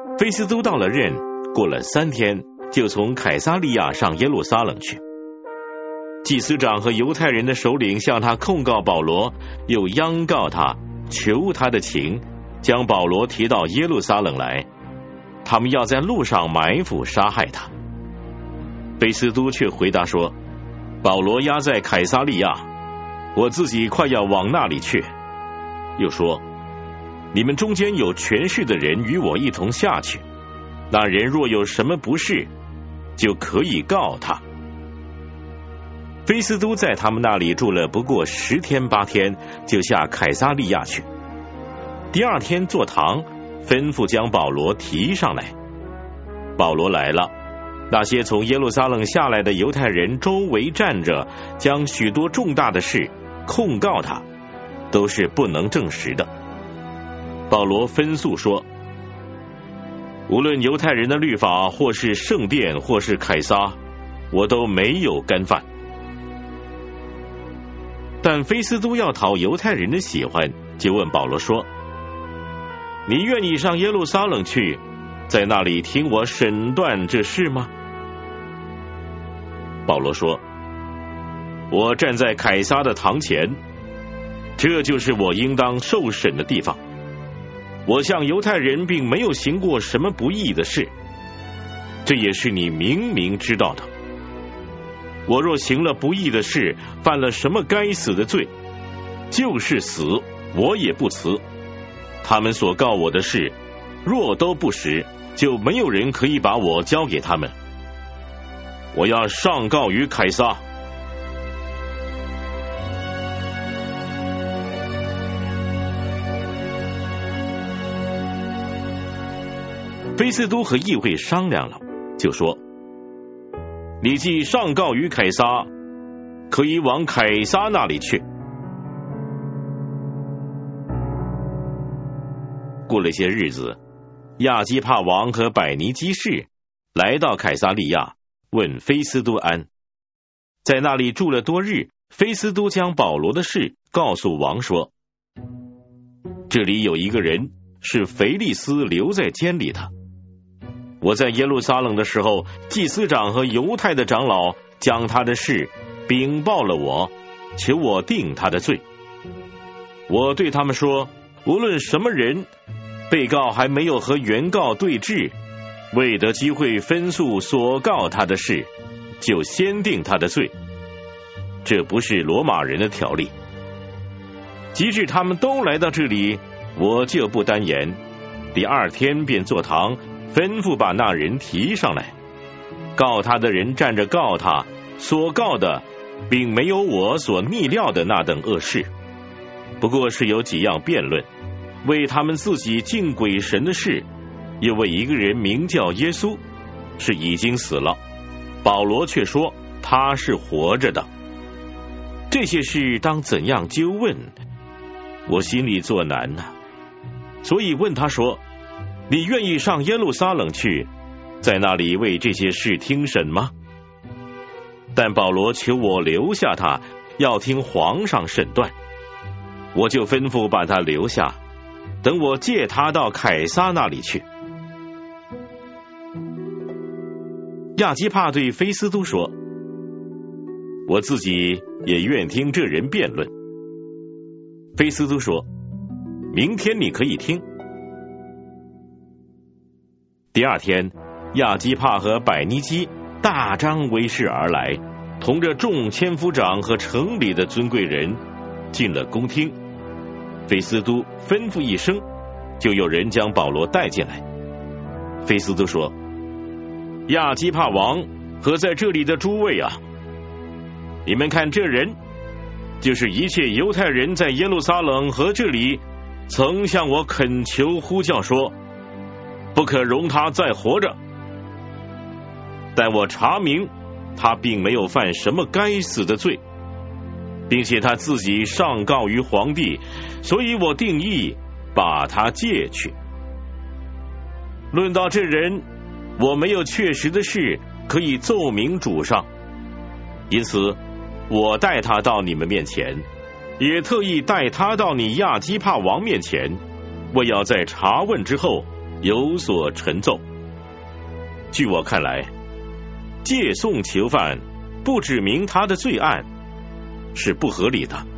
菲斯都到了任，过了3天，就从凯撒利亚上耶路撒冷去。祭司长和犹太人的首领向他控告保罗，又央告他，求他的情，将保罗提到耶路撒冷来，他们要在路上埋伏杀害他。菲斯都却回答说，保罗押在凯撒利亚，我自己快要往那里去。又说，你们中间有权势的人与我一同下去，那人若有什么不是，就可以告他。菲斯都在他们那里住了不过10天8天，就下凯撒利亚去。第2天坐堂，吩咐将保罗提上来。保罗来了，那些从耶路撒冷下来的犹太人周围站着，将许多重大的事控告他，都是不能证实的。保罗分诉说，无论犹太人的律法，或是圣殿，或是凯撒，我都没有干犯。但菲斯都要讨犹太人的喜欢，就问保罗说，你愿意上耶路撒冷去，在那里听我审断这事吗？保罗说，我站在凯撒的堂前，这就是我应当受审的地方。我向犹太人并没有行过什么不义的事，这也是你明明知道的。我若行了不义的事，犯了什么该死的罪，就是死，我也不辞。他们所告我的事，若都不实，就没有人可以把我交给他们。我要上告于凯撒。菲斯都和议会商量了，就说，你既上告于凯撒，可以往凯撒那里去。过了些日子，亚基帕王和百尼基士来到凯撒利亚，问菲斯都安。在那里住了多日，菲斯都将保罗的事告诉王说，这里有一个人是腓利斯留在监里的。我在耶路撒冷的时候，祭司长和犹太的长老将他的事禀报了我，求我定他的罪。我对他们说，无论什么人，被告还没有和原告对质，未得机会分诉所告他的事，就先定他的罪，这不是罗马人的条例。及至他们都来到这里，我就不单言，第2天便坐堂，吩咐把那人提上来。告他的人站着告他，所告的并没有我所逆料的那等恶事，不过是有几样辩论，为他们自己敬鬼神的事，又为一个人名叫耶稣，是已经死了，保罗却说他是活着的。这些事当怎样纠问，我心里作难啊，所以问他说，你愿意上耶路撒冷去，在那里为这些事听审吗？但保罗求我留下他，要听皇上审断。我就吩咐把他留下，等我借他到凯撒那里去。亚基帕对菲斯都说，我自己也愿听这人辩论。菲斯都说，明天你可以听。第2天，亚基帕和百尼基大张威势而来，同着众千夫长和城里的尊贵人进了宫厅。菲斯都吩咐一声，就有人将保罗带进来。菲斯都说，亚基帕王和在这里的诸位啊，你们看这人，就是一切犹太人在耶路撒冷和这里曾向我恳求呼叫说，不可容他再活着。但我查明他并没有犯什么该死的罪，并且他自己上告于皇帝，所以我定义把他借去。论到这人，我没有确实的事可以奏明主上，因此我带他到你们面前，也特意带他到你亚基帕王面前，为要在查问之后有所陈奏。据我看来，借送囚犯不指明他的罪案是不合理的。